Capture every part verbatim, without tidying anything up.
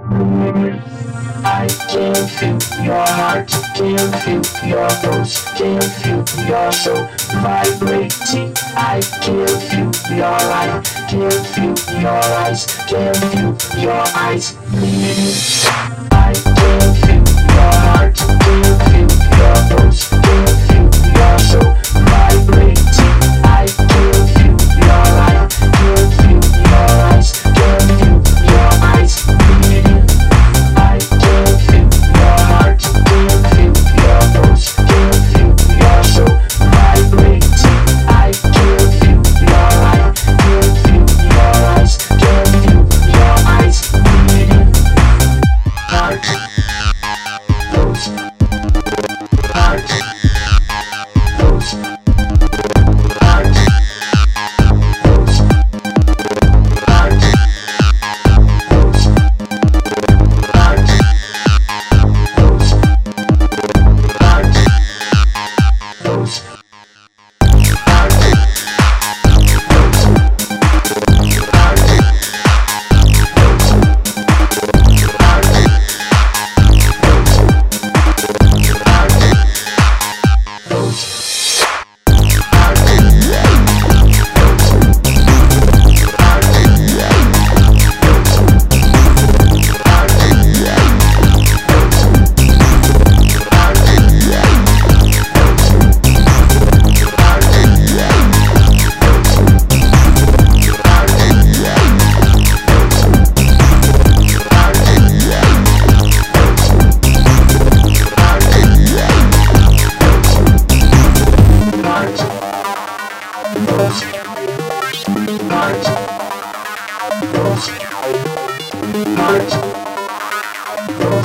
I can feel your heart, can feel your pulse, can feel your soul vibrating. I can feel your light, can feel your eyes, can feel your eyes bleeding. I can feel your heart, can feel your pulse, can feel your soul vibrating. I can feel your light, can feel your eyes, can feel your eyes bleeding. I can feel your heart, can feel your pulse, can feel your soul vibrating. I can feel your light, can feel your eyes, can feel your eyes bleeding. Heart, pulse, heart, pulse, heart, pulse, heart, pulse, heart, pulse, heart, pulse, heart,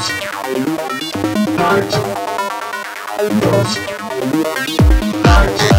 heart, pulse, heart,